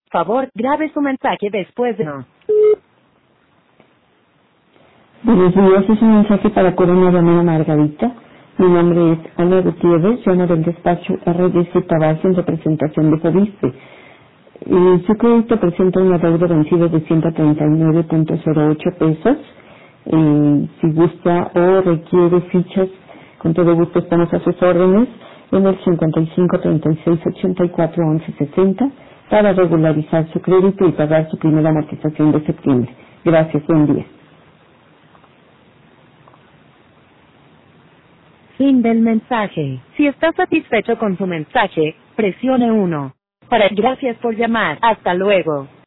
Favor, grabe su mensaje después de no. Buenos días, es un mensaje para Corona Romana Margarita. Mi nombre es Ana Gutiérrez, llamo del despacho RDC Tabasco en representación de Fobiste. Su crédito presenta una deuda vencida de 139.08 pesos. Si gusta o requiere fichas, con todo gusto estamos a sus órdenes en el 55 36 84 11 60 para regularizar su crédito y pagar su primera amortización de septiembre. Gracias, buen día. Fin del mensaje. Si está satisfecho con su mensaje, presione 1. Gracias por llamar. Hasta luego.